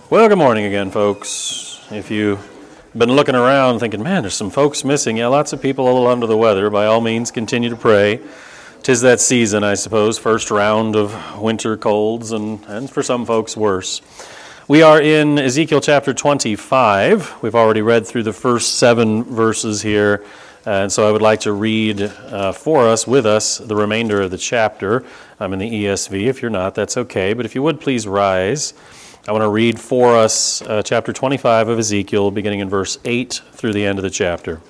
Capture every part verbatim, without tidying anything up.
Well, good morning again, folks. If you've been looking around thinking, man, there's some folks missing. Yeah, lots of people a little under the weather. By all means, continue to pray. 'Tis that season, I suppose, first round of winter colds, and, and for some folks, worse. We are in Ezekiel chapter twenty-five. We've already read through the first seven verses here, and so I would like to read uh, for us, with us, the remainder of the chapter. I'm in the E S V. If you're not, that's okay. But if you would, please rise. I want to read for us uh, chapter twenty-five of Ezekiel, beginning in verse eight through the end of the chapter.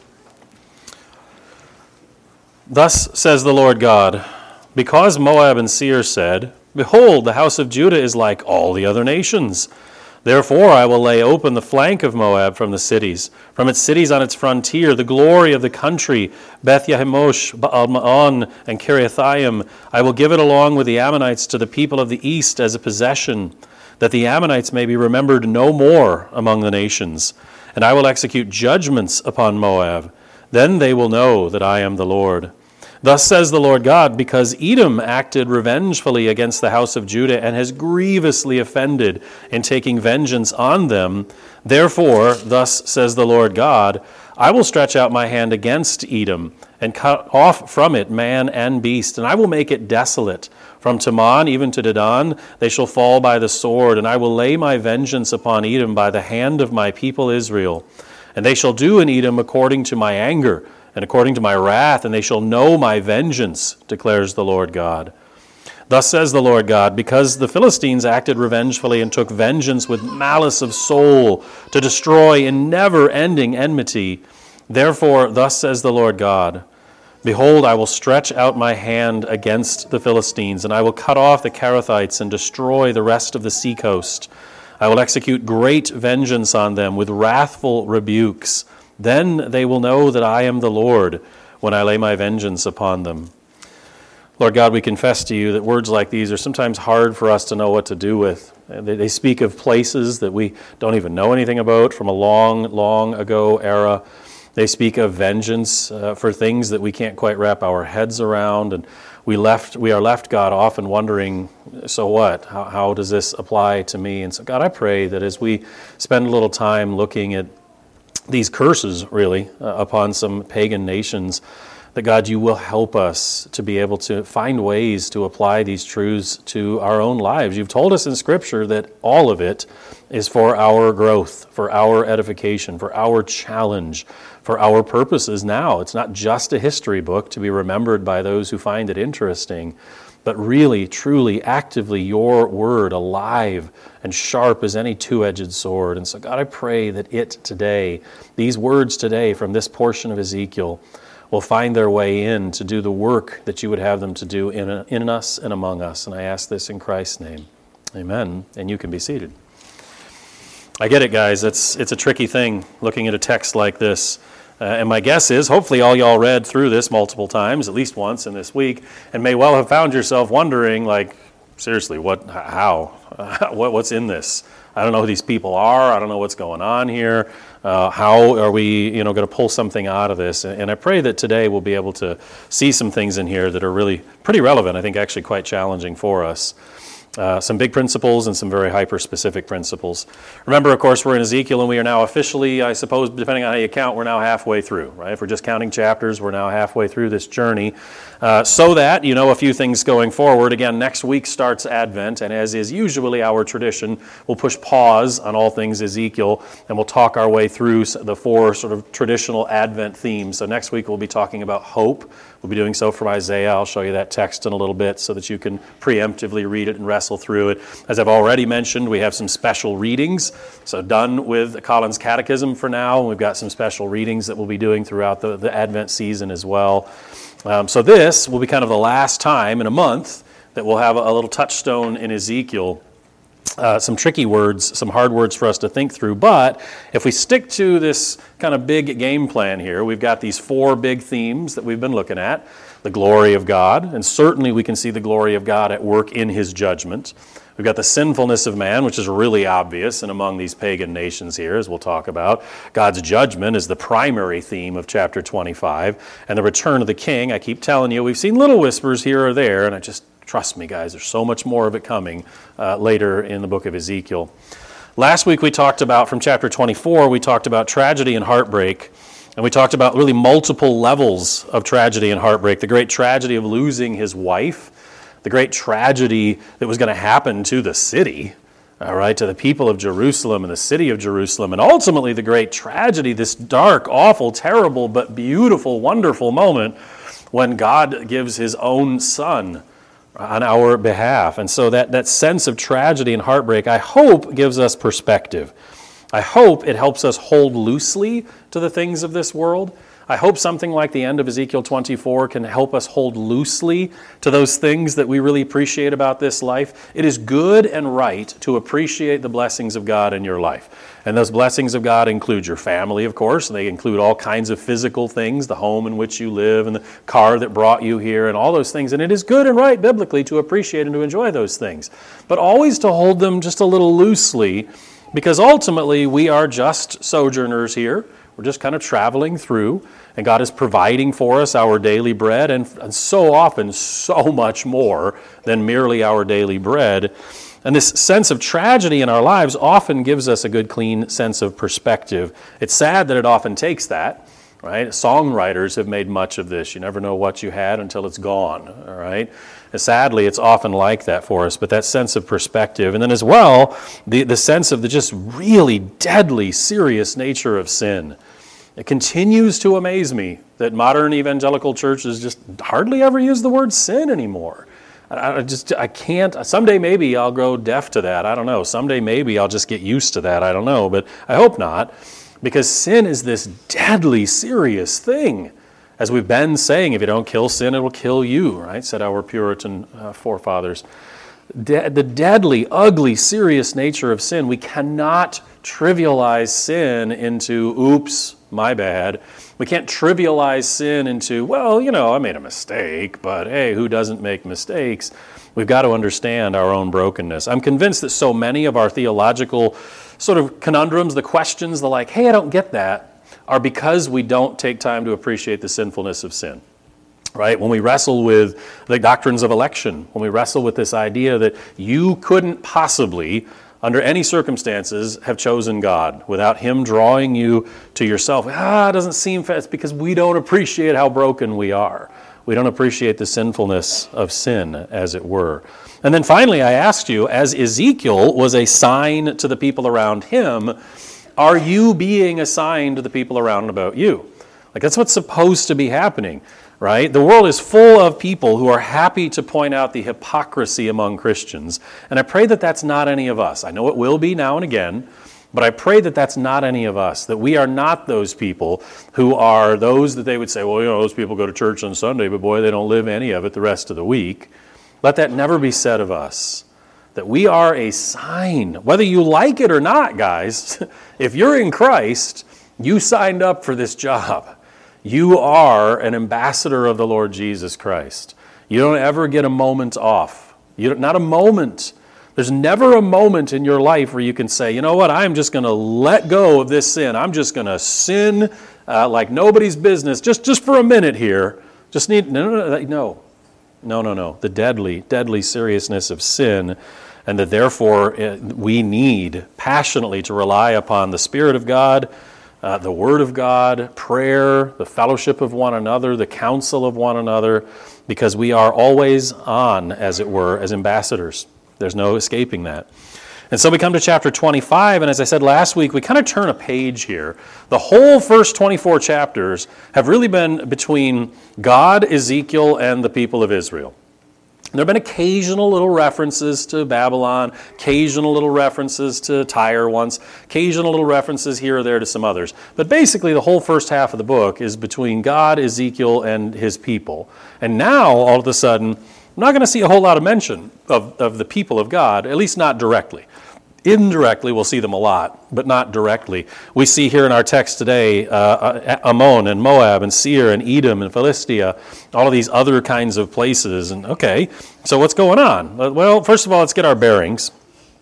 Thus says the Lord God, because Moab and Seir said, behold, the house of Judah is like all the other nations. Therefore I will lay open the flank of Moab from the cities, from its cities on its frontier, the glory of the country, Beth Yahimosh, Baal-Maon, and Kiriathaim. I will give it along with the Ammonites to the people of the east as a possession, that the Ammonites may be remembered no more among the nations. And I will execute judgments upon Moab. Then they will know that I am the Lord. Thus says the Lord God, because Edom acted revengefully against the house of Judah and has grievously offended in taking vengeance on them, therefore, thus says the Lord God, I will stretch out my hand against Edom and cut off from it man and beast, and I will make it desolate. From Teman even to Dedan they shall fall by the sword, and I will lay my vengeance upon Edom by the hand of my people Israel. And they shall do in Edom according to my anger, and according to my wrath, and they shall know my vengeance, declares the Lord God. Thus says the Lord God, because the Philistines acted revengefully and took vengeance with malice of soul to destroy in never-ending enmity, therefore thus says the Lord God, behold, I will stretch out my hand against the Philistines, and I will cut off the Kerethites and destroy the rest of the seacoast. I will execute great vengeance on them with wrathful rebukes. Then they will know that I am the Lord when I lay my vengeance upon them. Lord God, we confess to you that words like these are sometimes hard for us to know what to do with. They speak of places that we don't even know anything about from a long, long ago era. They speak of vengeance uh, for things that we can't quite wrap our heads around, and we left. We are left, God, often wondering, so what? How, how does this apply to me? And so, God, I pray that as we spend a little time looking at these curses, really, uh, upon some pagan nations, that, God, you will help us to be able to find ways to apply these truths to our own lives. You've told us in Scripture that all of it is for our growth, for our edification, for our challenge, for our purposes now. It's not just a history book to be remembered by those who find it interesting, but really, truly, actively your word, alive and sharp as any two-edged sword. And so, God, I pray that it today, these words today from this portion of Ezekiel, will find their way in to do the work that you would have them to do in, in us and among us. And I ask this in Christ's name. Amen. And you can be seated. I get it, guys. It's, it's a tricky thing looking at a text like this. Uh, and my guess is, hopefully all y'all read through this multiple times, at least once in this week, and may well have found yourself wondering, like, seriously, what, how, uh, what, what's in this? I don't know who these people are. I don't know what's going on here. Uh, how are we, you know, going to pull something out of this? And, and I pray that today we'll be able to see some things in here that are really pretty relevant. I think actually quite challenging for us. Uh, some big principles and some very hyper-specific principles. Remember, of course, we're in Ezekiel, and we are now officially, I suppose, depending on how you count, we're now halfway through, right? If we're just counting chapters, we're now halfway through this journey. Uh, so that, you know, a few things going forward. Again, next week starts Advent, and as is usually our tradition, we'll push pause on all things Ezekiel, and we'll talk our way through the four sort of traditional Advent themes. So next week we'll be talking about hope. We'll be doing so from Isaiah. I'll show you that text in a little bit so that you can preemptively read it and wrestle through it. As I've already mentioned, we have some special readings. So done with Collins Catechism for now. We've got some special readings that we'll be doing throughout the, the Advent season as well. Um, so this will be kind of the last time in a month that we'll have a, a little touchstone in Ezekiel. Uh, some tricky words, some hard words for us to think through. But if we stick to this kind of big game plan here, we've got these four big themes that we've been looking at. The glory of God, and certainly we can see the glory of God at work in his judgment. We've got the sinfulness of man, which is really obvious and among these pagan nations here, as we'll talk about. God's judgment is the primary theme of chapter twenty-five. And the return of the king, I keep telling you, we've seen little whispers here or there, and I just, trust me, guys, there's so much more of it coming uh, later in the book of Ezekiel. Last week we talked about, from chapter twenty-four, we talked about tragedy and heartbreak. And we talked about really multiple levels of tragedy and heartbreak. The great tragedy of losing his wife, the great tragedy that was going to happen to the city, all right, to the people of Jerusalem and the city of Jerusalem, and ultimately the great tragedy, this dark, awful, terrible, but beautiful, wonderful moment when God gives his own son on our behalf. And so that, that sense of tragedy and heartbreak, I hope, gives us perspective. I hope it helps us hold loosely to the things of this world. I hope something like the end of Ezekiel twenty-four can help us hold loosely to those things that we really appreciate about this life. It is good and right to appreciate the blessings of God in your life. And those blessings of God include your family, of course. They include all kinds of physical things, the home in which you live and the car that brought you here and all those things. And it is good and right biblically to appreciate and to enjoy those things. But always to hold them just a little loosely, because ultimately we are just sojourners here. We're just kind of traveling through, and God is providing for us our daily bread, and, and so often so much more than merely our daily bread. And this sense of tragedy in our lives often gives us a good, clean sense of perspective. It's sad that it often takes that, right? Songwriters have made much of this. You never know what you had until it's gone, all right? And sadly, it's often like that for us, but that sense of perspective. And then as well, the, the sense of the just really deadly, serious nature of sin. It continues to amaze me that modern evangelical churches just hardly ever use the word sin anymore. I, I just, I can't, someday maybe I'll grow deaf to that. I don't know. Someday maybe I'll just get used to that. I don't know, but I hope not, because sin is this deadly, serious thing. As we've been saying, if you don't kill sin, it will kill you, right? Said our Puritan uh, forefathers. De- the deadly, ugly, serious nature of sin. We cannot trivialize sin into, oops, my bad. We can't trivialize sin into, well, you know, I made a mistake, but hey, who doesn't make mistakes? We've got to understand our own brokenness. I'm convinced that so many of our theological sort of conundrums, the questions, the like, hey, I don't get that, are because we don't take time to appreciate the sinfulness of sin, right? When we wrestle with the doctrines of election, when we wrestle with this idea that you couldn't possibly, under any circumstances, have chosen God without him drawing you to yourself. Ah, it doesn't seem fair. It's because we don't appreciate how broken we are. We don't appreciate the sinfulness of sin, as it were. And then finally, I asked you, as Ezekiel was a sign to the people around him, are you being a sign to the people around about you? Like, that's what's supposed to be happening, right? The world is full of people who are happy to point out the hypocrisy among Christians. And I pray that that's not any of us. I know it will be now and again, but I pray that that's not any of us, that we are not those people who are those that they would say, well, you know, those people go to church on Sunday, but boy, they don't live any of it the rest of the week. Let that never be said of us. That we are a sign, whether you like it or not, guys. If you're in Christ, you signed up for this job. You are an ambassador of the Lord Jesus Christ. You don't ever get a moment off. You don't, not a moment. There's never a moment in your life where you can say, you know what, I'm just going to let go of this sin. I'm just going to sin uh, like nobody's business, just, just for a minute here. Just need, no, no, no, no. No, no, no. The deadly, deadly seriousness of sin, and that therefore we need passionately to rely upon the Spirit of God, uh, the Word of God, prayer, the fellowship of one another, the counsel of one another, because we are always on, as it were, as ambassadors. There's no escaping that. And so we come to chapter twenty-five, and as I said last week, we kind of turn a page here. The whole first twenty-four chapters have really been between God, Ezekiel, and the people of Israel. There have been occasional little references to Babylon, occasional little references to Tyre once, occasional little references here or there to some others. But basically the whole first half of the book is between God, Ezekiel, and his people. And now, all of a sudden, I'm not going to see a whole lot of mention of, of the people of God, at least not directly. Indirectly, we'll see them a lot, but not directly. We see here in our text today uh, Ammon and Moab and Seir and Edom and Philistia, all of these other kinds of places. And okay, so what's going on? Well, first of all, let's get our bearings.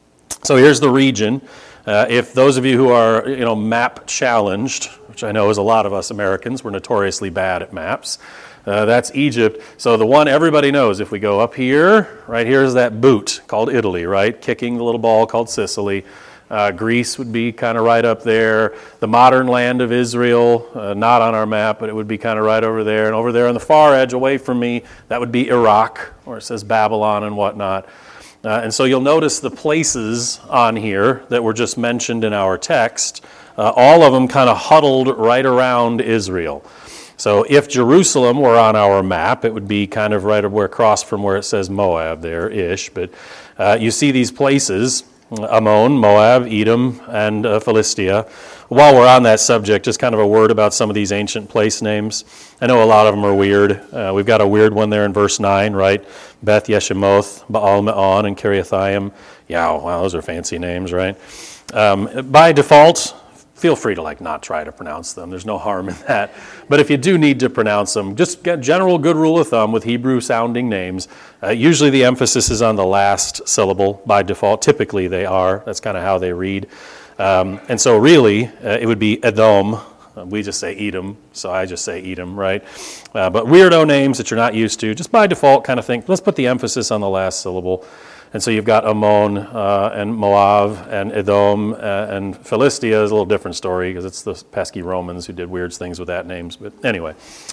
So here's the region. Uh, if those of you who are, you know, map challenged, which I know is a lot of us Americans, we're notoriously bad at maps. Uh, that's Egypt. So the one everybody knows, if we go up here, right here is that boot called Italy, right? Kicking the little ball called Sicily. Uh, Greece would be kind of right up there. The modern land of Israel, uh, not on our map, but it would be kind of right over there. And over there on the far edge away from me, that would be Iraq, where it says Babylon and whatnot. Uh, and so you'll notice the places on here that were just mentioned in our text, uh, all of them kind of huddled right around Israel. So if Jerusalem were on our map, it would be kind of right where across from where it says Moab there-ish. But uh, you see these places, Ammon, Moab, Edom, and uh, Philistia. While we're on that subject, just kind of a word about some of these ancient place names. I know a lot of them are weird. Uh, we've got a weird one there in verse nine, right? Beth Yeshimoth, Baal Me'on, and Kiriathaim. Yeah, wow, those are fancy names, right? Um, by default, feel free to like not try to pronounce them. There's no harm in that. But if you do need to pronounce them, just get general good rule of thumb with Hebrew-sounding names. Uh, usually the emphasis is on the last syllable by default. Typically they are. That's kind of how they read. Um, and so really, uh, it would be Edom. Uh, we just say Edom, so I just say Edom, right? Uh, but weirdo names that you're not used to, just by default kind of think, let's put the emphasis on the last syllable. And so you've got Ammon uh, and Moab and Edom uh, and Philistia is a little different story because it's the pesky Romans who did weird things with that names. But anyway,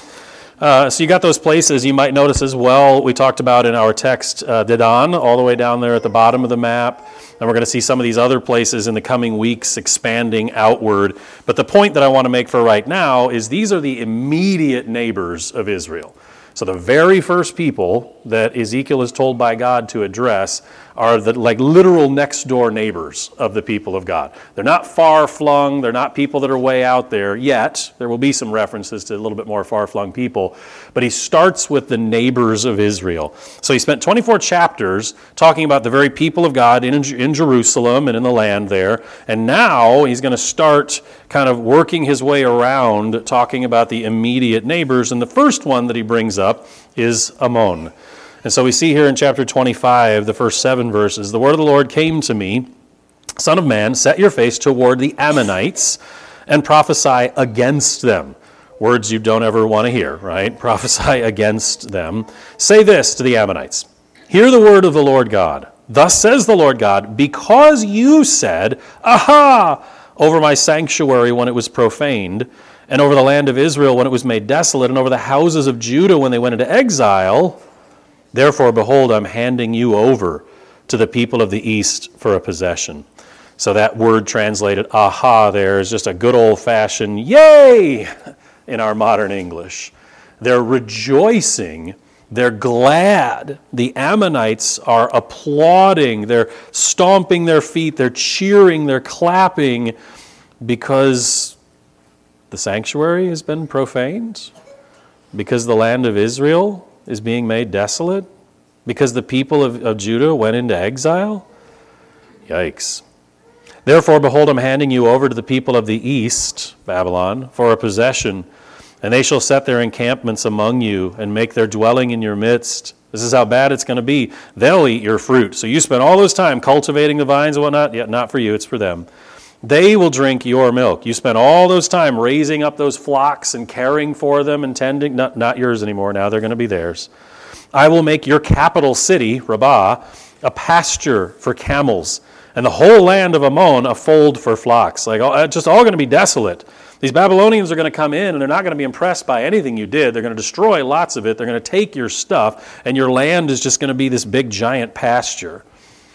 uh, so you got those places. You might notice as well, we talked about in our text, uh, Dedan, all the way down there at the bottom of the map. And we're going to see some of these other places in the coming weeks expanding outward. But the point that I want to make for right now is these are the immediate neighbors of Israel. So the very first people that Ezekiel is told by God to address are the like literal next door neighbors of the people of God. They're not far flung. They're not people that are way out there yet. There will be some references to a little bit more far flung people. But he starts with the neighbors of Israel. So he spent twenty-four chapters talking about the very people of God in, in Jerusalem and in the land there. And now he's going to start kind of working his way around talking about the immediate neighbors. And the first one that he brings up is Ammon. And so we see here in chapter twenty-five, the first seven verses, the word of the Lord came to me, Son of man, set your face toward the Ammonites and prophesy against them. Words you don't ever want to hear, right? Prophesy against them. Say this to the Ammonites. Hear the word of the Lord God. Thus says the Lord God, because you said, aha, over my sanctuary when it was profaned, and over the land of Israel when it was made desolate, and over the houses of Judah when they went into exile, therefore, behold, I'm handing you over to the people of the east for a possession. So that word translated, aha, there is just a good old-fashioned yay in our modern English. They're rejoicing. They're glad. The Ammonites are applauding. They're stomping their feet. They're cheering. They're clapping because the sanctuary has been profaned, because the land of Israel is being made desolate, because the people of, of Judah went into exile. Yikes. Therefore, behold, I'm handing you over to the people of the east, Babylon, for a possession, and they shall set their encampments among you and make their dwelling in your midst. This is how bad it's going to be. They'll eat your fruit. So you spend all this time cultivating the vines and whatnot. Yet not for you, it's for them. They will drink your milk. You spent all those time raising up those flocks and caring for them and tending. Not, not yours anymore. Now they're going to be theirs. I will make your capital city, Rabbah, a pasture for camels, and the whole land of Ammon a fold for flocks. Like, oh, just all going to be desolate. These Babylonians are going to come in, and they're not going to be impressed by anything you did. They're going to destroy lots of it. They're going to take your stuff, and your land is just going to be this big, giant pasture.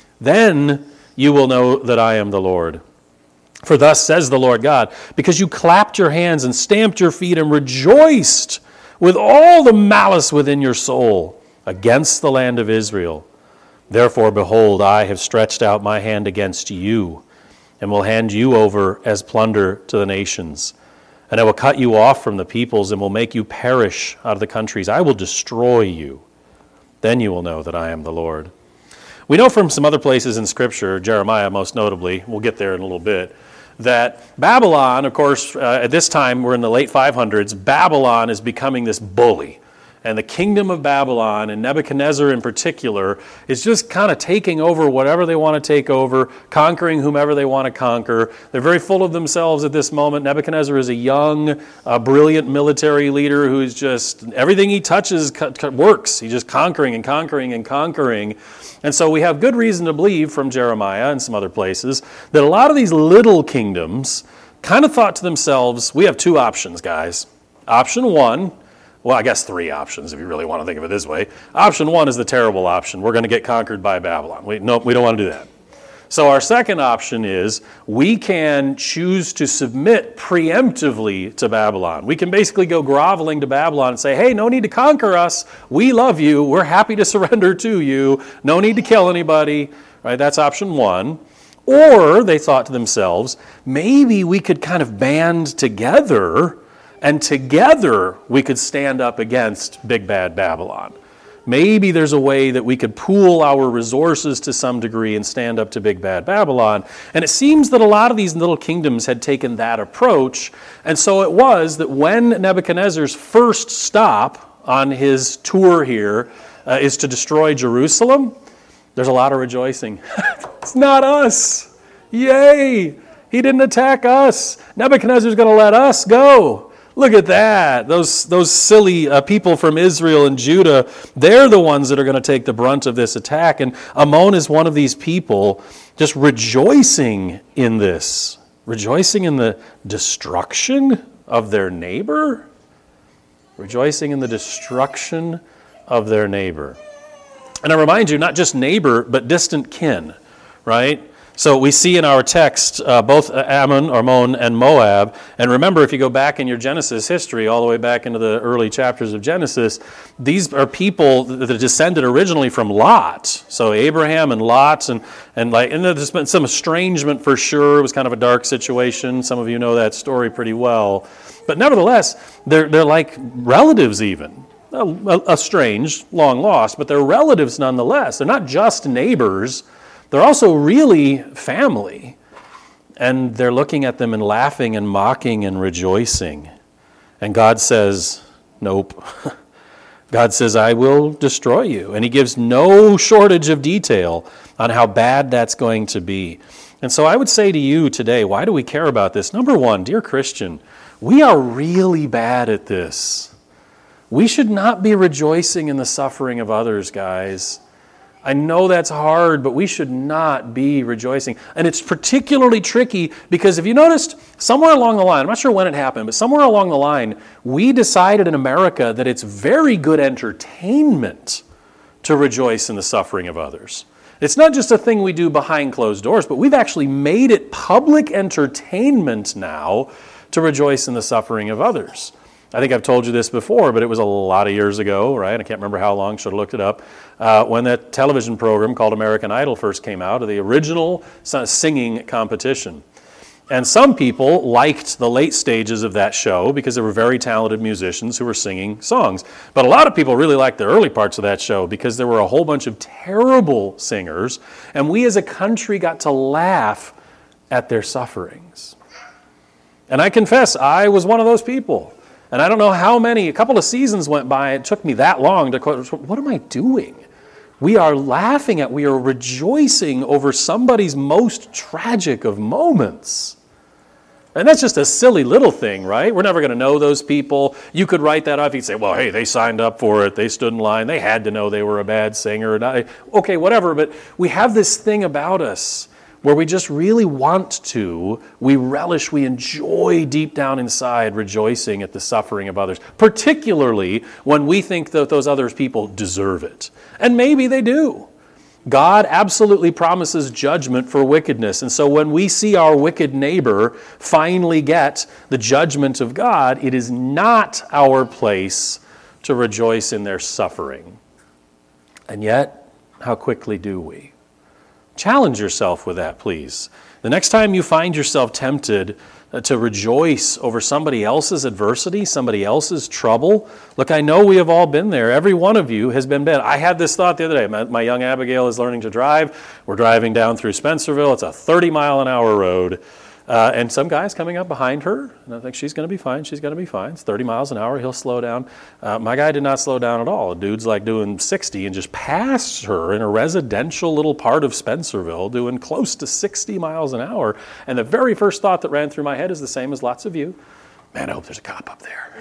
Then you will know that I am the Lord. For thus says the Lord God, because you clapped your hands and stamped your feet and rejoiced with all the malice within your soul against the land of Israel. Therefore, behold, I have stretched out my hand against you, and will hand you over as plunder to the nations. And I will cut you off from the peoples, and will make you perish out of the countries. I will destroy you. Then you will know that I am the Lord. We know from some other places in Scripture, Jeremiah most notably, we'll get there in a little bit, that Babylon, of course, uh, at this time, we're in the late five hundreds, Babylon is becoming this bully. And the kingdom of Babylon, and Nebuchadnezzar in particular, is just kind of taking over whatever they want to take over, conquering whomever they want to conquer. They're very full of themselves at this moment. Nebuchadnezzar is a young, uh, brilliant military leader who's just, everything he touches co- co- works. He's just conquering and conquering and conquering. And so we have good reason to believe from Jeremiah and some other places that a lot of these little kingdoms kind of thought to themselves, we have two options, guys. Option one, well, I guess three options if you really want to think of it this way. Option one is the terrible option. We're going to get conquered by Babylon. We, nope, we don't want to do that. So our second option is we can choose to submit preemptively to Babylon. We can basically go groveling to Babylon and say, hey, no need to conquer us. We love you. We're happy to surrender to you. No need to kill anybody. Right? That's option one. Or they thought to themselves, maybe we could kind of band together and together we could stand up against big bad Babylon. Maybe there's a way that we could pool our resources to some degree and stand up to big bad Babylon. And it seems that a lot of these little kingdoms had taken that approach. And so it was that when Nebuchadnezzar's first stop on his tour here uh, is to destroy Jerusalem, there's a lot of rejoicing. It's not us. Yay! He didn't attack us. Nebuchadnezzar's going to let us go. Look at that. Those those silly uh, people from Israel and Judah, they're the ones that are going to take the brunt of this attack. And Ammon is one of these people just rejoicing in this, rejoicing in the destruction of their neighbor, rejoicing in the destruction of their neighbor. And I remind you, not just neighbor, but distant kin, right? So we see in our text uh, both Ammon, Ammon, and Moab. And remember, if you go back in your Genesis history, all the way back into the early chapters of Genesis, these are people that descended originally from Lot. So Abraham and Lot, and and like, and there's been some estrangement for sure. It was kind of a dark situation. Some of you know that story pretty well. But nevertheless, they're they're like relatives even. Estranged, long lost, but they're relatives nonetheless. They're not just neighbors. They're also really family. And they're looking at them and laughing and mocking and rejoicing. And God says, nope. God says, I will destroy you. And he gives no shortage of detail on how bad that's going to be. And so I would say to you today, why do we care about this? Number one, dear Christian, we are really bad at this. We should not be rejoicing in the suffering of others, guys. I know that's hard, but we should not be rejoicing. And it's particularly tricky because if you noticed, somewhere along the line, I'm not sure when it happened, but somewhere along the line, we decided in America that it's very good entertainment to rejoice in the suffering of others. It's not just a thing we do behind closed doors, but we've actually made it public entertainment now to rejoice in the suffering of others. I think I've told you this before, but it was a lot of years ago, right? I can't remember how long, should have looked it up. Uh, when that television program called American Idol first came out, the original singing competition. And some people liked the late stages of that show because there were very talented musicians who were singing songs. But a lot of people really liked the early parts of that show because there were a whole bunch of terrible singers, and we as a country got to laugh at their sufferings. And I confess, I was one of those people. And I don't know how many, a couple of seasons went by, it took me that long to, what am I doing? We are laughing at, we are rejoicing over somebody's most tragic of moments. And that's just a silly little thing, right? We're never going to know those people. You could write that off. You'd say, well, hey, they signed up for it. They stood in line. They had to know they were a bad singer. Okay, whatever. But we have this thing about us where we just really want to, we relish, we enjoy deep down inside rejoicing at the suffering of others, particularly when we think that those other people deserve it. And maybe they do. God absolutely promises judgment for wickedness. And so when we see our wicked neighbor finally get the judgment of God, it is not our place to rejoice in their suffering. And yet, how quickly do we? Challenge yourself with that, please. The next time you find yourself tempted uh, to rejoice over somebody else's adversity, somebody else's trouble, look, I know we have all been there. Every one of you has been bad. I had this thought the other day. My, my young Abigail is learning to drive. We're driving down through Spencerville. It's a thirty mile an hour road. Uh, and some guy's coming up behind her, and I think she's going to be fine. She's going to be fine. It's thirty miles an hour. He'll slow down. Uh, my guy did not slow down at all. The dude's like doing sixty and just passed her in a residential little part of Spencerville, doing close to sixty miles an hour. And the very first thought that ran through my head is the same as lots of you. Man, I hope there's a cop up there.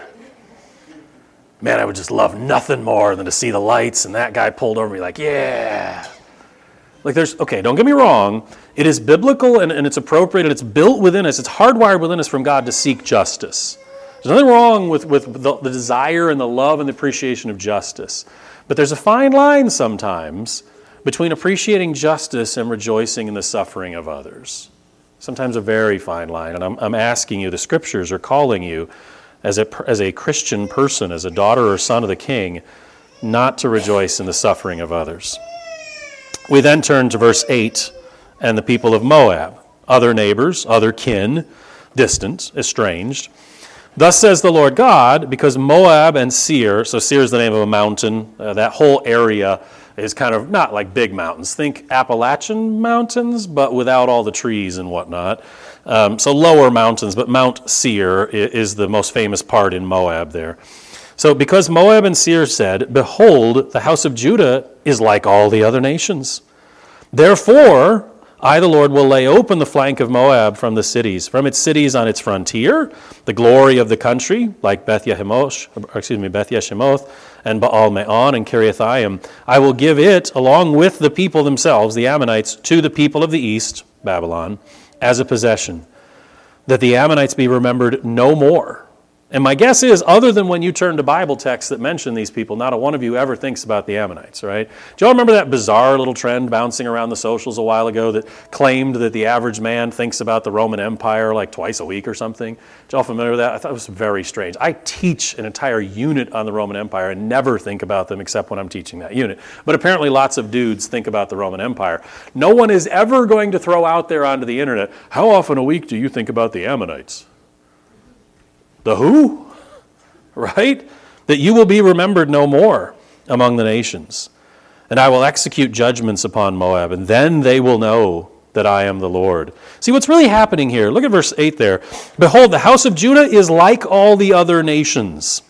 Man, I would just love nothing more than to see the lights and that guy pulled over me like, yeah. Like there's, okay, don't get me wrong. It is biblical and, and it's appropriate and it's built within us. It's hardwired within us from God to seek justice. There's nothing wrong with, with the, the desire and the love and the appreciation of justice. But there's a fine line sometimes between appreciating justice and rejoicing in the suffering of others. Sometimes a very fine line. And I'm, I'm asking you, the scriptures are calling you as a, as a Christian person, as a daughter or son of the King, not to rejoice in the suffering of others. We then turn to verse eight, and the people of Moab, other neighbors, other kin, distant, estranged. Thus says the Lord God, because Moab and Seir, so Seir is the name of a mountain, uh, that whole area is kind of not like big mountains. Think Appalachian mountains, but without all the trees and whatnot. Um, so lower mountains, but Mount Seir is the most famous part in Moab there. So because Moab and Seir said, behold, the house of Judah is like all the other nations. Therefore, I, the Lord, will lay open the flank of Moab from the cities, from its cities on its frontier, the glory of the country, like Beth Yeshimoth, or excuse me, Beth Yeshimoth, and Baal Meon and Kiriathaim. I will give it, along with the people themselves, the Ammonites, to the people of the east, Babylon, as a possession, that the Ammonites be remembered no more. And my guess is, other than when you turn to Bible texts that mention these people, not a one of you ever thinks about the Ammonites, right? Do you all remember that bizarre little trend bouncing around the socials a while ago that claimed that the average man thinks about the Roman Empire like twice a week or something? Are you all familiar with that? I thought it was very strange. I teach an entire unit on the Roman Empire and never think about them except when I'm teaching that unit. But apparently lots of dudes think about the Roman Empire. No one is ever going to throw out there onto the internet, how often a week do you think about the Ammonites? The who? Right? That you will be remembered no more among the nations. And I will execute judgments upon Moab, and then they will know that I am the Lord. See what's really happening here. Look at verse eight there. Behold, the house of Judah is like all the other nations.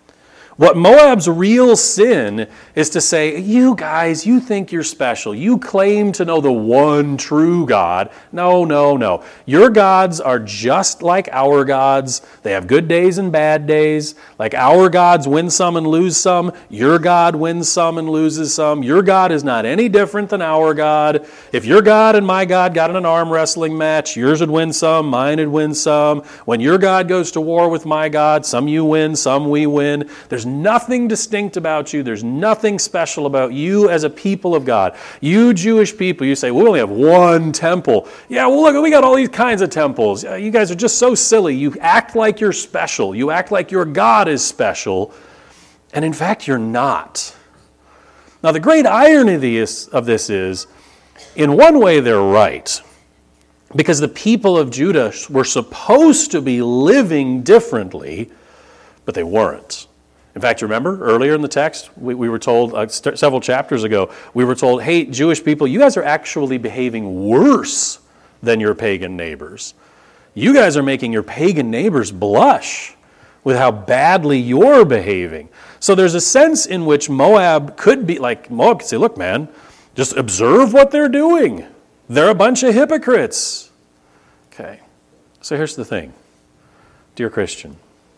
What Moab's real sin is to say, you guys, you think you're special. You claim to know the one true God. No, no, no. Your gods are just like our gods. They have good days and bad days. Like our gods win some and lose some. Your God wins some and loses some. Your God is not any different than our God. If your God and my God got in an arm wrestling match, yours would win some, mine would win some. When your God goes to war with my God, some you win, some we win. There's nothing distinct about you. There's nothing special about you as a people of God. You Jewish people, you say, we only have one temple. Yeah, well, look, we got all these kinds of temples. You guys are just so silly. You act like you're special. You act like your God is special. And in fact, you're not. Now, the great irony of this is, in one way, they're right. Because the people of Judah were supposed to be living differently, but they weren't. In fact, remember earlier in the text, we, we were told uh, st- several chapters ago, we were told, hey, Jewish people, you guys are actually behaving worse than your pagan neighbors. You guys are making your pagan neighbors blush with how badly you're behaving. So there's a sense in which Moab could be, like, Moab could say, look, man, just observe what they're doing. They're a bunch of hypocrites. Okay, so here's the thing. Dear Christian,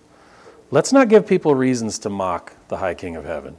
let's not give people reasons to mock the High King of Heaven.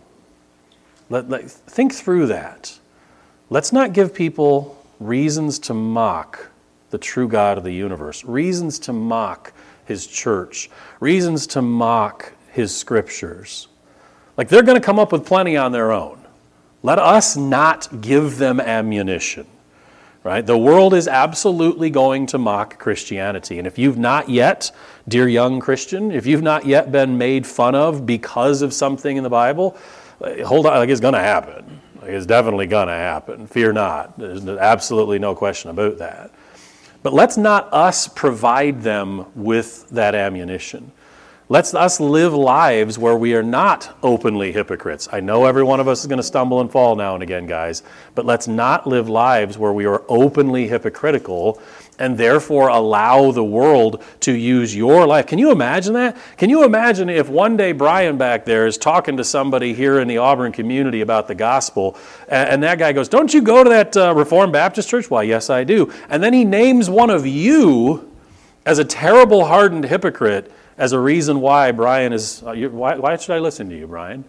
Let, let, think through that. Let's not give people reasons to mock the true God of the universe, reasons to mock his church, reasons to mock his scriptures. Like, they're going to come up with plenty on their own. Let us not give them ammunition. Right? The world is absolutely going to mock Christianity. And if you've not yet, dear young Christian, if you've not yet been made fun of because of something in the Bible, hold on, like it's going to happen. Like it's definitely going to happen. Fear not. There's absolutely no question about that. But let's not us provide them with that ammunition. Let's us live lives where we are not openly hypocrites. I know every one of us is going to stumble and fall now and again, guys, but let's not live lives where we are openly hypocritical and therefore allow the world to use your life. Can you imagine that? Can you imagine if one day Brian back there is talking to somebody here in the Auburn community about the gospel, and, and that guy goes, "Don't you go to that uh, Reformed Baptist church?" "Why, yes, I do." And then he names one of you as a terrible, hardened hypocrite as a reason why Brian is, uh, you, why, why should I listen to you, Brian?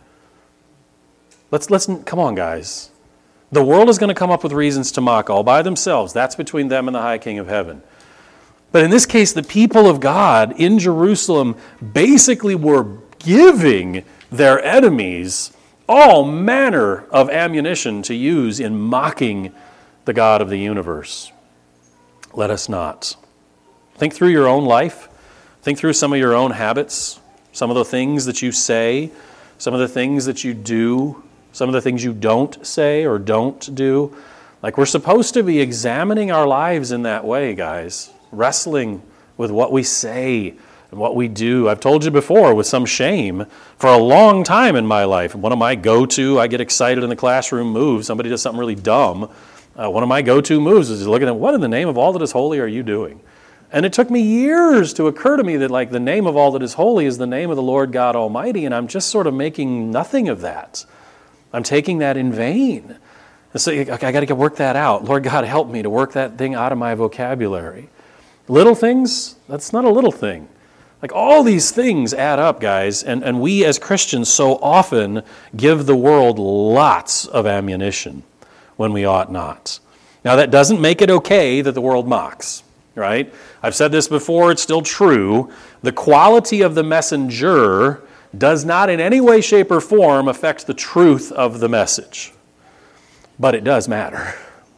Let's listen, come on, guys. The world is going to come up with reasons to mock all by themselves. That's between them and the high King of heaven. But in this case, the people of God in Jerusalem basically were giving their enemies all manner of ammunition to use in mocking the God of the universe. Let us not. Think through your own life. Think through some of your own habits, some of the things that you say, some of the things that you do, some of the things you don't say or don't do. Like, we're supposed to be examining our lives in that way, guys. Wrestling with what we say and what we do. I've told you before, with some shame, for a long time in my life, one of my go-to, I get excited in the classroom moves, somebody does something really dumb, uh, one of my go-to moves is looking at, what in the name of all that is holy are you doing? And it took me years to occur to me that, like, the name of all that is holy is the name of the Lord God Almighty, and I'm just sort of making nothing of that. I'm taking that in vain. And so I got to work that out. Lord God, help me to work that thing out of my vocabulary. Little things, that's not a little thing. Like, all these things add up, guys, and, and we as Christians so often give the world lots of ammunition when we ought not. Now, that doesn't make it okay that the world mocks, right? I've said this before, it's still true. The quality of the messenger does not in any way, shape, or form affect the truth of the message. But it does matter,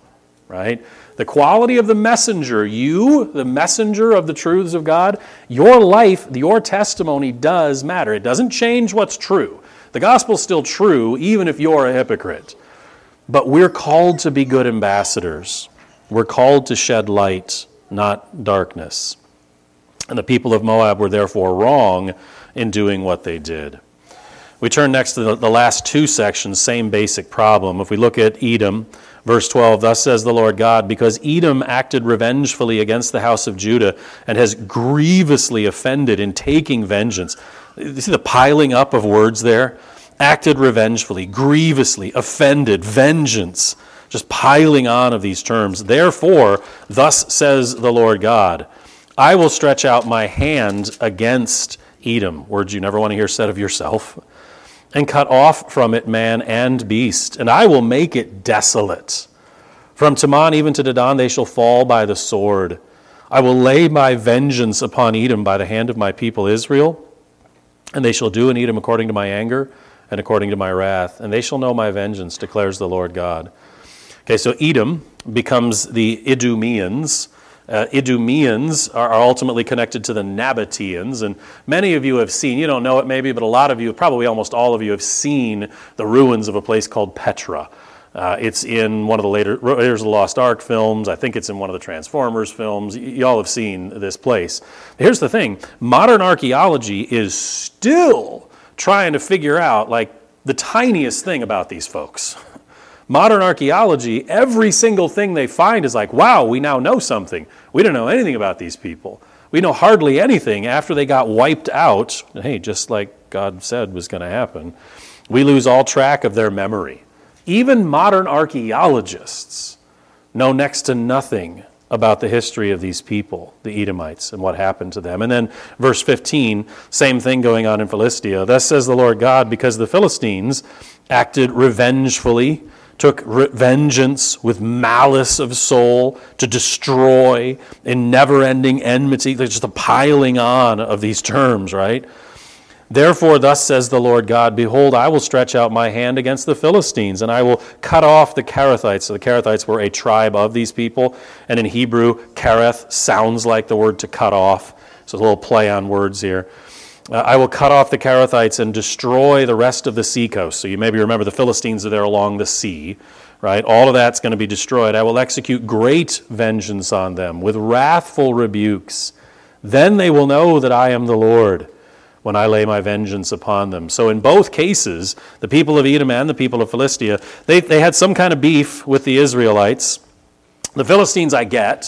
right? The quality of the messenger, you, the messenger of the truths of God, your life, your testimony does matter. It doesn't change what's true. The gospel's still true, even if you're a hypocrite. But we're called to be good ambassadors. We're called to shed light, not darkness. And the people of Moab were therefore wrong in doing what they did. We turn next to the, the last two sections, same basic problem. If we look at Edom, verse twelve, thus says the Lord God, because Edom acted revengefully against the house of Judah and has grievously offended in taking vengeance. You see the piling up of words there? Acted revengefully, grievously, offended, vengeance, just piling on of these terms. Therefore, thus says the Lord God, I will stretch out my hand against Edom, words you never want to hear said of yourself, and cut off from it man and beast, and I will make it desolate. From Teman even to Dedan they shall fall by the sword. I will lay my vengeance upon Edom by the hand of my people Israel, and they shall do in Edom according to my anger and according to my wrath, and they shall know my vengeance, declares the Lord God. Okay, so Edom becomes the Idumeans. Uh, Idumeans are, are ultimately connected to the Nabateans, and many of you have seen, you don't know it maybe, but a lot of you, probably almost all of you, have seen the ruins of a place called Petra. Uh, it's in one of the later Raiders of the Lost Ark films. I think it's in one of the Transformers films. Y- y'all have seen this place. Here's the thing. Modern archaeology is still trying to figure out, like, the tiniest thing about these folks. Modern archaeology, every single thing they find is like, wow, we now know something. We don't know anything about these people. We know hardly anything after they got wiped out. Hey, just like God said was going to happen. We lose all track of their memory. Even modern archaeologists know next to nothing about the history of these people, the Edomites, and what happened to them. And then verse fifteen, same thing going on in Philistia. Thus says the Lord God, because the Philistines acted revengefully, took re- vengeance with malice of soul to destroy in never-ending enmity. There's just a piling on of these terms, right? Therefore, thus says the Lord God, behold, I will stretch out my hand against the Philistines, and I will cut off the Kerethites. So the Kerethites were a tribe of these people, and in Hebrew, Kereth sounds like the word to cut off. So a little play on words here. Uh, I will cut off the Kerethites and destroy the rest of the seacoast. So you maybe remember the Philistines are there along the sea, right? All of that's going to be destroyed. I will execute great vengeance on them with wrathful rebukes. Then they will know that I am the Lord when I lay my vengeance upon them. So in both cases, the people of Edom and the people of Philistia, they, they had some kind of beef with the Israelites. The Philistines I get,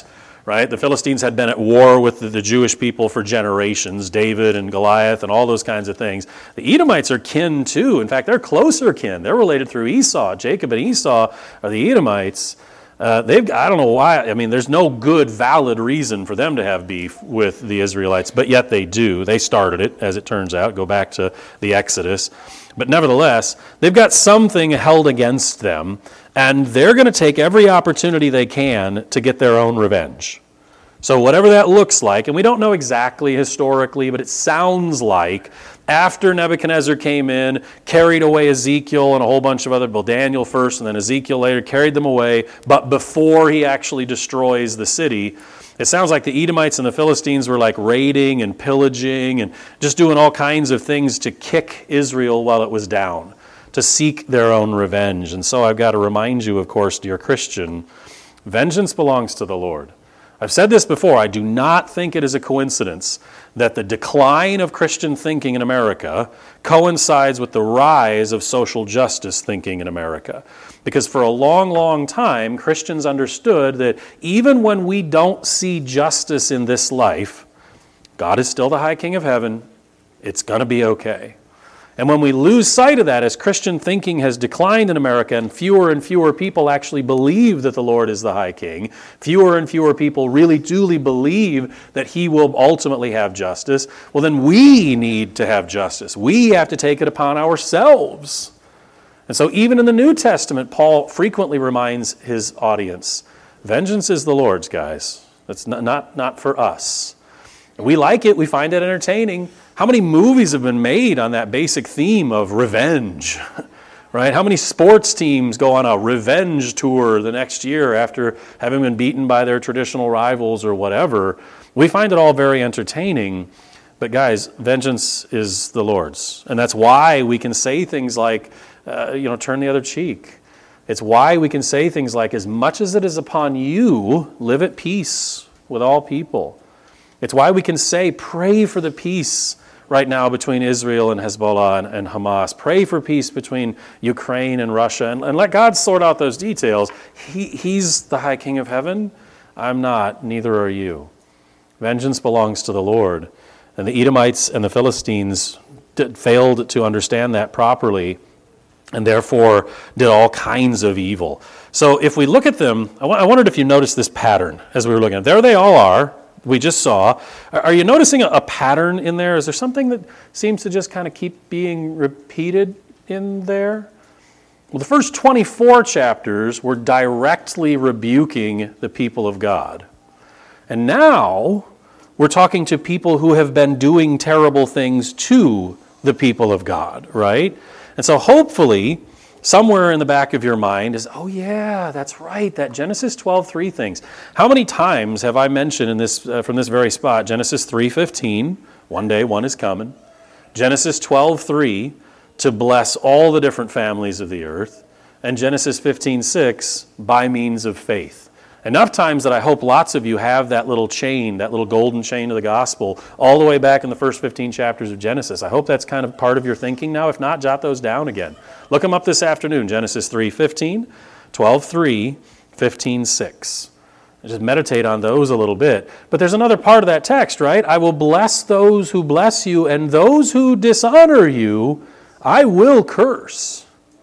right? The Philistines had been at war with the, the Jewish people for generations, David and Goliath and all those kinds of things. The Edomites are kin too. In fact, they're closer kin. They're related through Esau. Jacob and Esau are the Edomites. Uh, they've, I don't know why, I mean, there's no good, valid reason for them to have beef with the Israelites, but yet they do. They started it, as it turns out. Go back to the Exodus. But nevertheless, they've got something held against them, and they're going to take every opportunity they can to get their own revenge. So whatever that looks like, and we don't know exactly historically, but it sounds like after Nebuchadnezzar came in, carried away Ezekiel and a whole bunch of other, well, Daniel first and then Ezekiel later, carried them away, but before he actually destroys the city, it sounds like the Edomites and the Philistines were like raiding and pillaging and just doing all kinds of things to kick Israel while it was down, to seek their own revenge. And so I've got to remind you, of course, dear Christian, vengeance belongs to the Lord. I've said this before, I do not think it is a coincidence that the decline of Christian thinking in America coincides with the rise of social justice thinking in America. Because for a long, long time, Christians understood that even when we don't see justice in this life, God is still the high King of heaven. It's going to be okay. And when we lose sight of that, as Christian thinking has declined in America and fewer and fewer people actually believe that the Lord is the high King, fewer and fewer people really truly believe that he will ultimately have justice, well then we need to have justice. We have to take it upon ourselves. And so even in the New Testament, Paul frequently reminds his audience, vengeance is the Lord's, guys. That's not, not, not for us. We like it. We find it entertaining. How many movies have been made on that basic theme of revenge, right? How many sports teams go on a revenge tour the next year after having been beaten by their traditional rivals or whatever? We find it all very entertaining. But guys, vengeance is the Lord's. And that's why we can say things like, uh, you know, turn the other cheek. It's why we can say things like, as much as it is upon you, live at peace with all people. It's why we can say, pray for the peace right now between Israel and Hezbollah and, and Hamas. Pray for peace between Ukraine and Russia. And, and let God sort out those details. He, he's the high King of heaven. I'm not. Neither are you. Vengeance belongs to the Lord. And the Edomites and the Philistines did, failed to understand that properly, and therefore did all kinds of evil. So if we look at them, I, w- I wondered if you noticed this pattern as we were looking at. There they all are. We just saw. Are you noticing a, a pattern in there? Is there something that seems to just kind of keep being repeated in there? Well, the first twenty-four chapters were directly rebuking the people of God. And now we're talking to people who have been doing terrible things to the people of God, right? And so hopefully, somewhere in the back of your mind is, oh yeah, that's right, that Genesis twelve three things. How many times have I mentioned in this uh, from this very spot, Genesis three fifteen, one day one is coming. Genesis twelve three, to bless all the different families of the earth. And Genesis fifteen six, by means of faith. Enough times that I hope lots of you have that little chain, that little golden chain of the gospel, all the way back in the first fifteen chapters of Genesis. I hope that's kind of part of your thinking now. If not, jot those down again. Look them up this afternoon, Genesis three fifteen, twelve three, fifteen six. Just meditate on those a little bit. But there's another part of that text, right? I will bless those who bless you, and those who dishonor you, I will curse.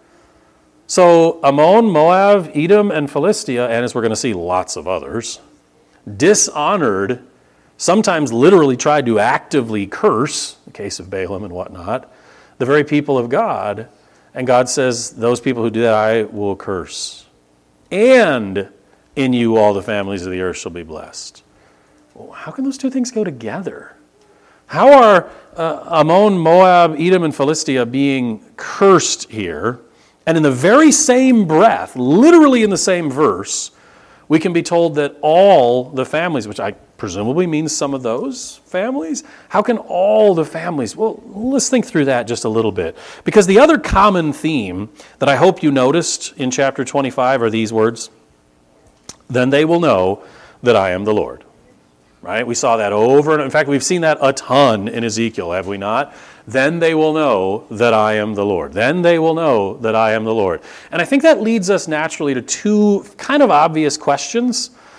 So Ammon, Moab, Edom, and Philistia, and as we're going to see, lots of others, dishonored, sometimes literally tried to actively curse, in the case of Balaam and whatnot, the very people of God. And God says, those people who do that, I will curse. And in you all the families of the earth shall be blessed. Well, how can those two things go together? How are uh, Ammon, Moab, Edom, and Philistia being cursed here? And in the very same breath, literally in the same verse, we can be told that all the families, which I presumably means some of those families, how can all the families? Well, let's think through that just a little bit. Because the other common theme that I hope you noticed in chapter twenty-five are these words, then they will know that I am the Lord. Right? We saw that over, and in fact, we've seen that a ton in Ezekiel, have we not? Then they will know that I am the Lord. Then they will know that I am the Lord. And I think that leads us naturally to two kind of obvious questions.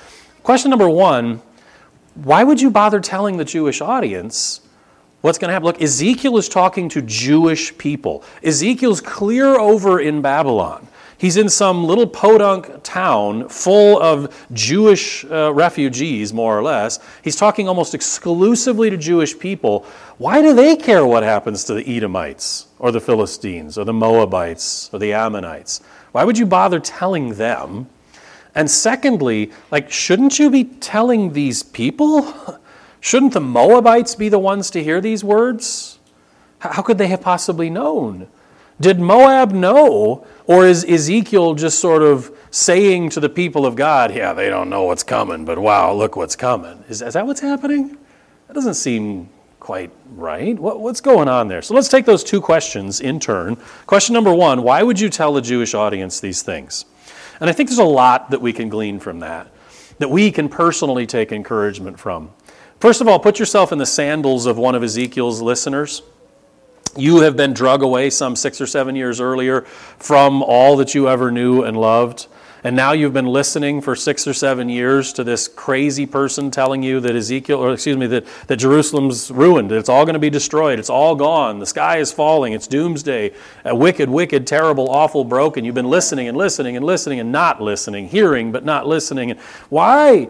Question number one, why would you bother telling the Jewish audience what's going to happen? Look, Ezekiel is talking to Jewish people. Ezekiel's clear over in Babylon. He's in some little podunk town full of Jewish uh, refugees, more or less. He's talking almost exclusively to Jewish people. Why do they care what happens to the Edomites or the Philistines or the Moabites or the Ammonites? Why would you bother telling them? And secondly, like, shouldn't you be telling these people? Shouldn't the Moabites be the ones to hear these words? How could they have possibly known? Did Moab know, or is Ezekiel just sort of saying to the people of God, yeah, they don't know what's coming, but wow, look what's coming. Is, is that what's happening? That doesn't seem quite right. What, what's going on there? So let's take those two questions in turn. Question number one, why would you tell the Jewish audience these things? And I think there's a lot that we can glean from that, that we can personally take encouragement from. First of all, put yourself in the sandals of one of Ezekiel's listeners. You have been drug away some six or seven years earlier from all that you ever knew and loved. And now you've been listening for six or seven years to this crazy person telling you that Ezekiel, or excuse me, that, that Jerusalem's ruined, that it's all going to be destroyed, it's all gone, the sky is falling, it's doomsday, a wicked, wicked, terrible, awful, broken. You've been listening and listening and listening and not listening, hearing but not listening. And why?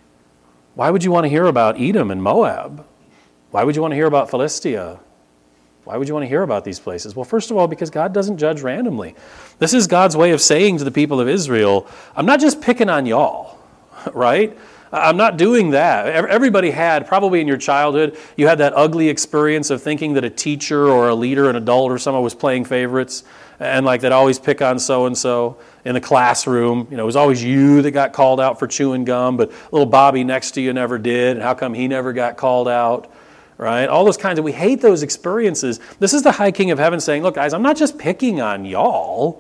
Why would you want to hear about Edom and Moab? Why would you want to hear about Philistia? Why would you want to hear about these places? Well, first of all, because God doesn't judge randomly. This is God's way of saying to the people of Israel, I'm not just picking on y'all, right? I'm not doing that. Everybody had, probably in your childhood, you had that ugly experience of thinking that a teacher or a leader, an adult or someone was playing favorites, and like they'd always pick on so-and-so in the classroom. You know, it was always you that got called out for chewing gum, but little Bobby next to you never did, and how come he never got called out? Right? All those kinds of, we hate those experiences. This is the High King of Heaven saying, look, guys, I'm not just picking on y'all.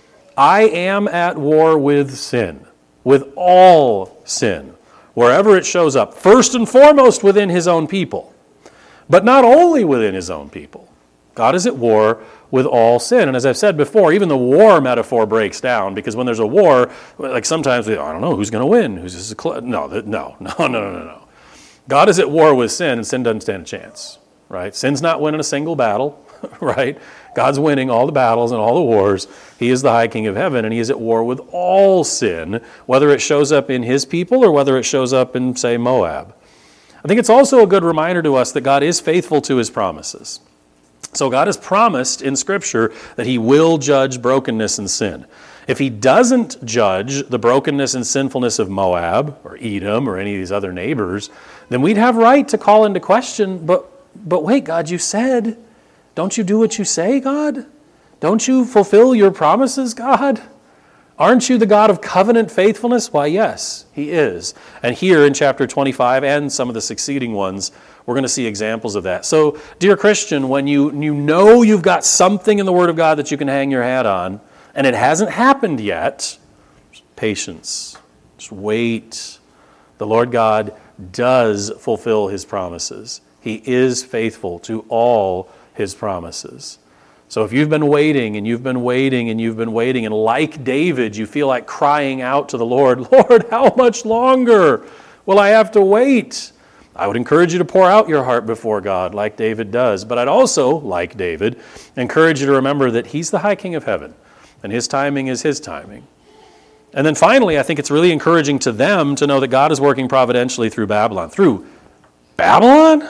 I am at war with sin, with all sin, wherever it shows up. First and foremost within his own people, but not only within his own people. God is at war with all sin. And as I've said before, even the war metaphor breaks down, because when there's a war, like sometimes we, I don't know, who's going to win? Who's this? Cl-? No, no, no, no, no, no, no. God is at war with sin, and sin doesn't stand a chance, right? Sin's not winning a single battle, right? God's winning all the battles and all the wars. He is the High King of Heaven, and he is at war with all sin, whether it shows up in his people or whether it shows up in, say, Moab. I think it's also a good reminder to us that God is faithful to his promises. So God has promised in Scripture that he will judge brokenness and sin. If he doesn't judge the brokenness and sinfulness of Moab or Edom or any of these other neighbors, then we'd have right to call into question, but but wait, God, you said, don't you do what you say, God? Don't you fulfill your promises, God? Aren't you the God of covenant faithfulness? Why, yes, he is. And here in chapter twenty-five and some of the succeeding ones, we're going to see examples of that. So, dear Christian, when you, you know you've got something in the Word of God that you can hang your hat on, and it hasn't happened yet, patience. Just wait. The Lord God does fulfill his promises. He is faithful to all his promises. So if you've been waiting and you've been waiting and you've been waiting, and like David, you feel like crying out to the Lord, Lord, how much longer will I have to wait? I would encourage you to pour out your heart before God like David does. But I'd also, like David, encourage you to remember that he's the High King of Heaven, and his timing is his timing. And then finally, I think it's really encouraging to them to know that God is working providentially through Babylon. Through Babylon?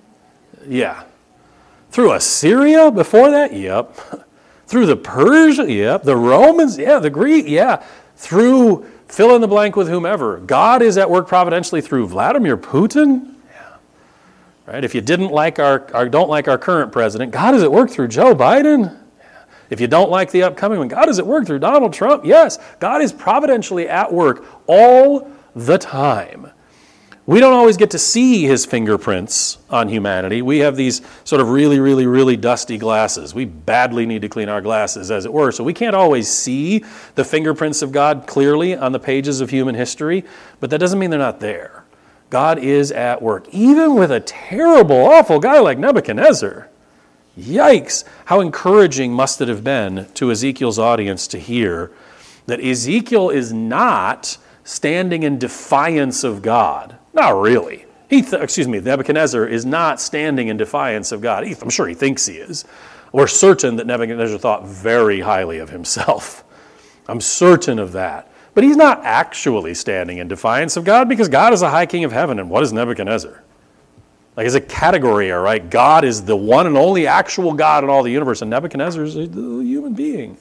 Yeah. Through Assyria before that? Yep. Through the Persians? Yep. The Romans? Yeah. The Greek? Yeah. Through fill in the blank with whomever. God is at work providentially through Vladimir Putin? Yeah. Right? If you didn't like our, our don't like our current president, God is at work through Joe Biden? If you don't like the upcoming one, God is at work through Donald Trump. Yes, God is providentially at work all the time. We don't always get to see his fingerprints on humanity. We have these sort of really, really, really dusty glasses. We badly need to clean our glasses, as it were. So we can't always see the fingerprints of God clearly on the pages of human history, but that doesn't mean they're not there. God is at work, even with a terrible, awful guy like Nebuchadnezzar. Yikes! How encouraging must it have been to Ezekiel's audience to hear that Ezekiel is not standing in defiance of God. Not really. He th- excuse me, Nebuchadnezzar is not standing in defiance of God. He, I'm sure he thinks he is. We're certain that Nebuchadnezzar thought very highly of himself. I'm certain of that. But he's not actually standing in defiance of God because God is a high king of heaven. And what is Nebuchadnezzar? Like, as a category, all right, God is the one and only actual God in all the universe, and Nebuchadnezzar is a human being.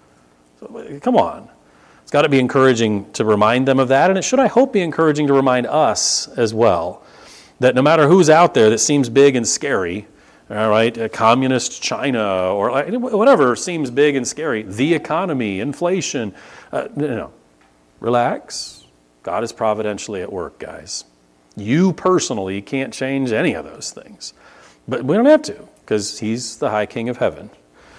So, come on. It's got to be encouraging to remind them of that, and it should, I hope, be encouraging to remind us as well that no matter who's out there that seems big and scary, all right, a communist China or whatever seems big and scary, the economy, inflation, uh, you know, relax. God is providentially at work, guys. You personally can't change any of those things. But we don't have to, because he's the high king of heaven.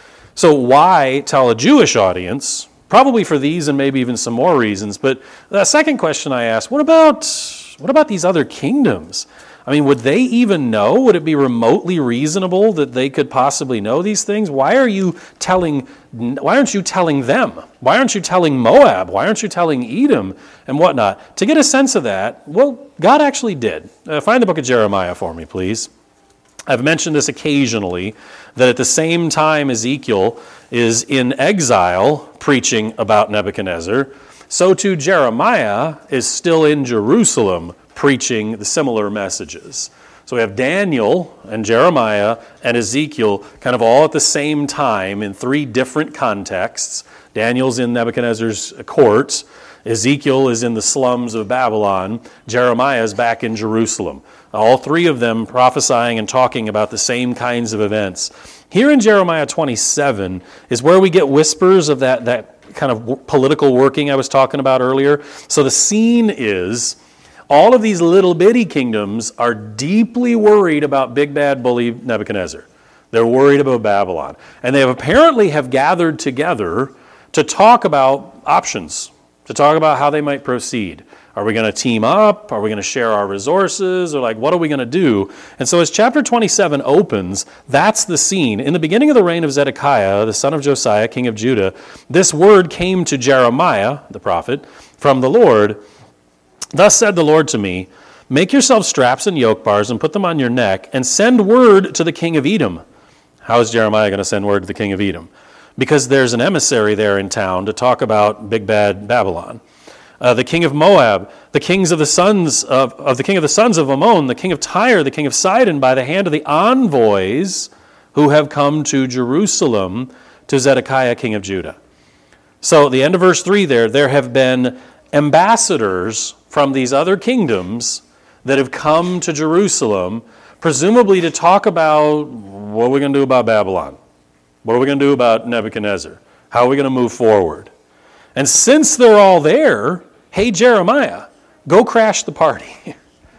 So why tell a Jewish audience? Probably for these and maybe even some more reasons. But the second question I asked, what about, what about these other kingdoms? I mean, would they even know? Would it be remotely reasonable that they could possibly know these things? Why are you telling, why aren't you telling them? Why aren't you telling Moab? Why aren't you telling Edom and whatnot? To get a sense of that, well, God actually did. Uh, find the book of Jeremiah for me, please. I've mentioned this occasionally, that at the same time Ezekiel is in exile preaching about Nebuchadnezzar, so too Jeremiah is still in Jerusalem preaching the similar messages. So we have Daniel and Jeremiah and Ezekiel kind of all at the same time in three different contexts. Daniel's in Nebuchadnezzar's court. Ezekiel is in the slums of Babylon. Jeremiah is back in Jerusalem. All three of them prophesying and talking about the same kinds of events. Here in Jeremiah twenty-seven is where we get whispers of that, that kind of political working I was talking about earlier. So the scene is all of these little bitty kingdoms are deeply worried about big bad bully Nebuchadnezzar. They're worried about Babylon. And they have apparently have gathered together to talk about options, to talk about how they might proceed. Are we going to team up? Are we going to share our resources? Or like, what are we going to do? And so as chapter twenty-seven opens, that's the scene. In the beginning of the reign of Zedekiah, the son of Josiah, king of Judah, this word came to Jeremiah, the prophet, from the Lord. Thus said the Lord to me, make yourself straps and yoke bars and put them on your neck and send word to the king of Edom. How is Jeremiah going to send word to the king of Edom? Because there's an emissary there in town to talk about big bad Babylon. Uh, the king of Moab, the kings of the sons of, of the king of the sons of Ammon, the king of Tyre, the king of Sidon, by the hand of the envoys who have come to Jerusalem to Zedekiah, king of Judah. So at the end of verse three there, there have been ambassadors from these other kingdoms that have come to Jerusalem, presumably to talk about what are we going to do about Babylon? What are we going to do about Nebuchadnezzar? How are we going to move forward? And since they're all there, hey, Jeremiah, go crash the party.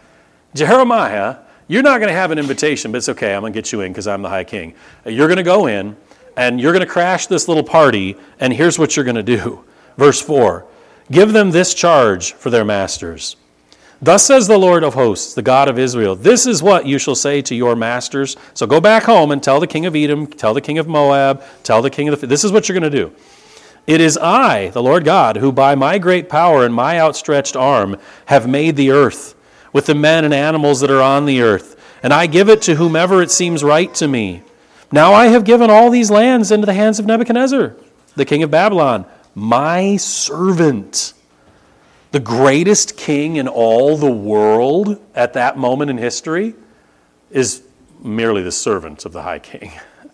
Jeremiah, you're not going to have an invitation, but it's okay. I'm going to get you in because I'm the high king. You're going to go in, and you're going to crash this little party, and here's what you're going to do. Verse four, give them this charge for their masters. Thus says the Lord of hosts, the God of Israel, this is what you shall say to your masters. So go back home and tell the king of Edom, tell the king of Moab, tell the king of the... This is what you're going to do. It is I, the Lord God, who by my great power and my outstretched arm have made the earth, with the men and animals that are on the earth, and I give it to whomever it seems right to me. Now I have given all these lands into the hands of Nebuchadnezzar, the king of Babylon, my servant. The greatest king in all the world at that moment in history is merely the servant of the high king.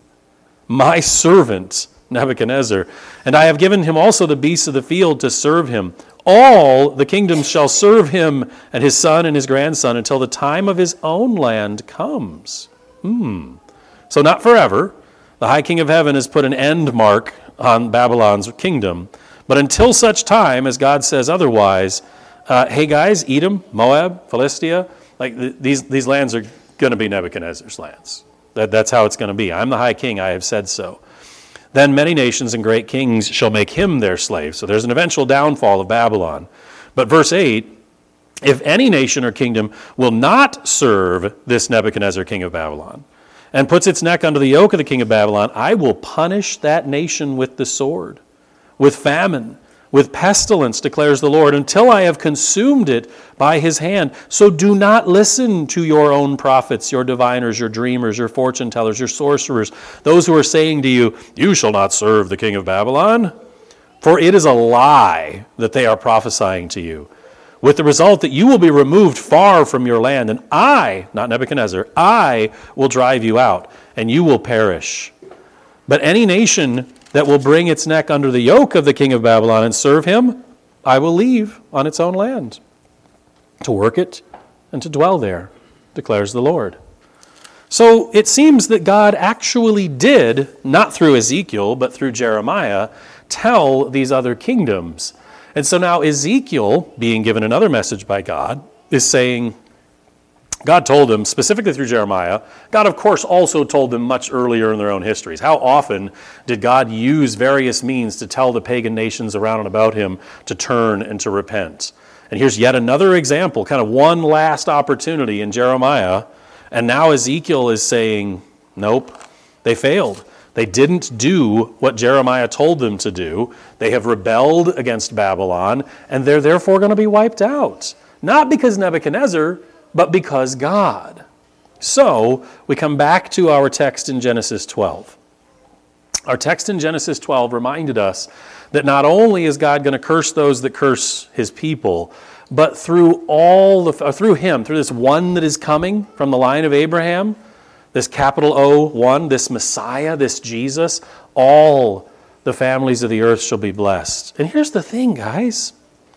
My servant, Nebuchadnezzar. And I have given him also the beasts of the field to serve him. All the kingdoms shall serve him and his son and his grandson until the time of his own land comes. Hmm. So not forever. The high king of heaven has put an end mark on Babylon's kingdom. But until such time as God says otherwise, uh, hey guys, Edom, Moab, Philistia, like th- these these lands are going to be Nebuchadnezzar's lands. That, that's how it's going to be. I'm the high king, I have said so. Then many nations and great kings shall make him their slave. So there's an eventual downfall of Babylon. But verse eight, if any nation or kingdom will not serve this Nebuchadnezzar, king of Babylon, and puts its neck under the yoke of the king of Babylon, I will punish that nation with the sword, with famine, with pestilence, declares the Lord, until I have consumed it by his hand. So do not listen to your own prophets, your diviners, your dreamers, your fortune tellers, your sorcerers, those who are saying to you, you shall not serve the king of Babylon. For it is a lie that they are prophesying to you, with the result that you will be removed far from your land, and I, not Nebuchadnezzar, I will drive you out, and you will perish. But any nation that will bring its neck under the yoke of the king of Babylon and serve him, I will leave on its own land, to work it and to dwell there, declares the Lord. So it seems that God actually did, not through Ezekiel, but through Jeremiah, tell these other kingdoms. And so now Ezekiel, being given another message by God, is saying, God told them, specifically through Jeremiah, God of course also told them much earlier in their own histories. How often did God use various means to tell the pagan nations around and about him to turn and to repent? And here's yet another example, kind of one last opportunity in Jeremiah, and now Ezekiel is saying, nope, they failed. They didn't do what Jeremiah told them to do. They have rebelled against Babylon, and they're therefore going to be wiped out. Not because Nebuchadnezzar, but because God. So we come back to our text in Genesis twelve. Our text in Genesis twelve reminded us that not only is God going to curse those that curse his people, but through all the through him, through this one that is coming from the line of Abraham, this capital O one, this Messiah, this Jesus, all the families of the earth shall be blessed. And here's the thing, guys.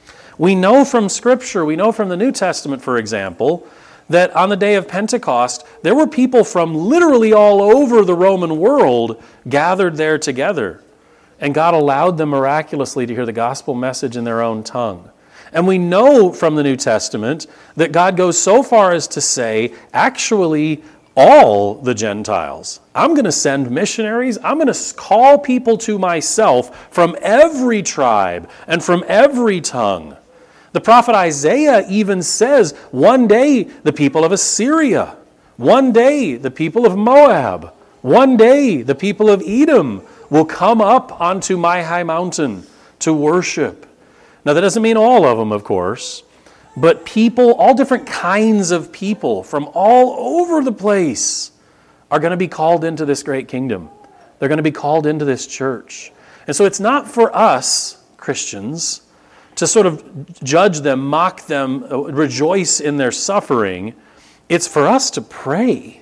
We know from Scripture, we know from the New Testament, for example, that on the day of Pentecost, there were people from literally all over the Roman world gathered there together. And God allowed them miraculously to hear the gospel message in their own tongue. And we know from the New Testament that God goes so far as to say, actually, all the Gentiles. I'm going to send missionaries. I'm going to call people to myself from every tribe and from every tongue. The prophet Isaiah even says, one day the people of Assyria, one day the people of Moab, one day the people of Edom will come up onto my high mountain to worship. Now that doesn't mean all of them, of course, but people, all different kinds of people from all over the place are going to be called into this great kingdom. They're going to be called into this church. And so it's not for us, Christians, to sort of judge them, mock them, rejoice in their suffering. It's for us to pray.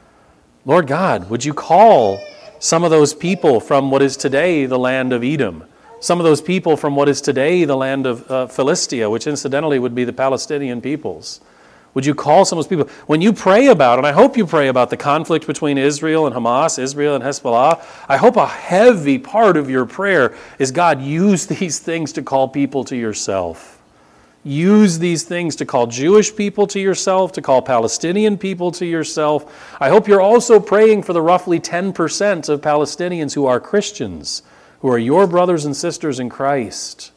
Lord God, would you call some of those people from what is today the land of Edom, some of those people from what is today the land of uh, Philistia, which incidentally would be the Palestinian peoples. Would you call some of those people? When you pray about, and I hope you pray about the conflict between Israel and Hamas, Israel and Hezbollah, I hope a heavy part of your prayer is, God, use these things to call people to yourself. Use these things to call Jewish people to yourself, to call Palestinian people to yourself. I hope you're also praying for the roughly ten percent of Palestinians who are Christians, who are your brothers and sisters in Christ.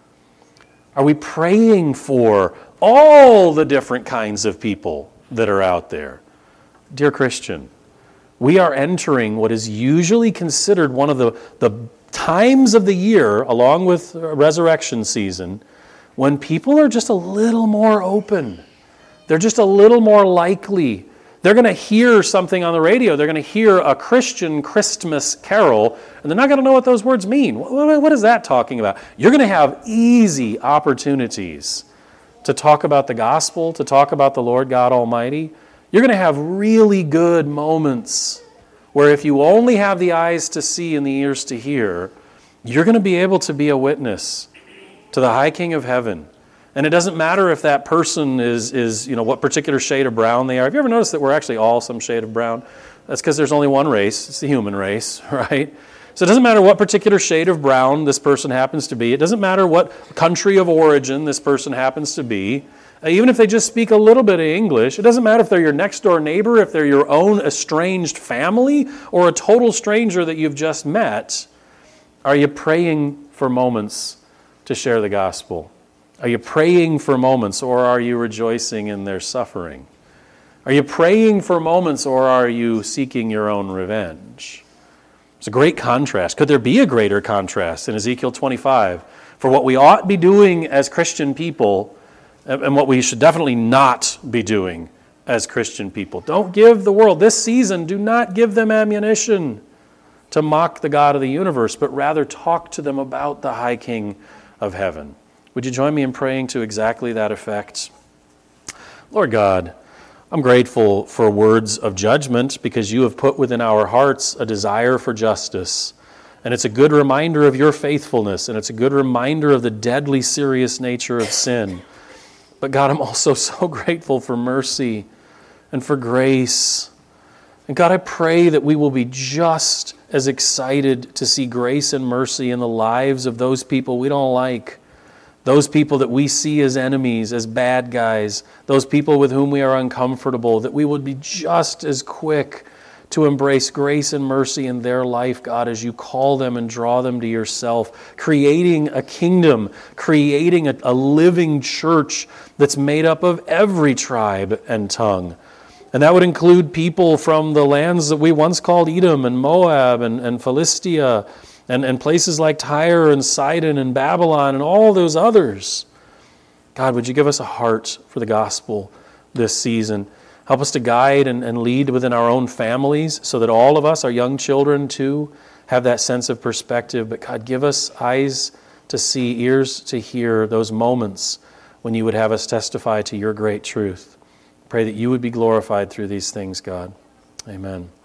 Are we praying for all the different kinds of people that are out there? Dear Christian, we are entering what is usually considered one of the, the times of the year, along with resurrection season, when people are just a little more open. They're just a little more likely. They're going to hear something on the radio. They're going to hear a Christian Christmas carol, and they're not going to know what those words mean. What, what is that talking about? You're going to have easy opportunities to talk about the gospel, to talk about the Lord God Almighty. You're going to have really good moments where if you only have the eyes to see and the ears to hear, you're going to be able to be a witness to the high King of heaven. And it doesn't matter if that person is, is, you know, what particular shade of brown they are. Have you ever noticed that we're actually all some shade of brown? That's because there's only one race. It's the human race, right? So it doesn't matter what particular shade of brown this person happens to be. It doesn't matter what country of origin this person happens to be. Uh, even if they just speak a little bit of English, it doesn't matter if they're your next door neighbor, if they're your own estranged family, or a total stranger that you've just met. Are you praying for moments to share the gospel? Are you praying for moments, or are you rejoicing in their suffering? Are you praying for moments, or are you seeking your own revenge? It's a great contrast. Could there be a greater contrast in Ezekiel twenty-five? for what we ought to be doing as Christian people and what we should definitely not be doing as Christian people. Don't give the world, this season, do not give them ammunition to mock the God of the universe, but rather talk to them about the high King of heaven. Would you join me in praying to exactly that effect? Lord God, I'm grateful for words of judgment because you have put within our hearts a desire for justice. And it's a good reminder of your faithfulness, and it's a good reminder of the deadly serious nature of sin. But God, I'm also so grateful for mercy and for grace. And God, I pray that we will be just as excited to see grace and mercy in the lives of those people we don't like, those people that we see as enemies, as bad guys, those people with whom we are uncomfortable, that we would be just as quick to embrace grace and mercy in their life, God, as you call them and draw them to yourself, creating a kingdom, creating a, a living church that's made up of every tribe and tongue. And that would include people from the lands that we once called Edom and Moab and, and Philistia and, and places like Tyre and Sidon and Babylon and all those others. God, would you give us a heart for the gospel this season? Help us to guide and, and lead within our own families so that all of us, our young children too, have that sense of perspective. But God, give us eyes to see, ears to hear those moments when you would have us testify to your great truth. Pray that you would be glorified through these things, God. Amen.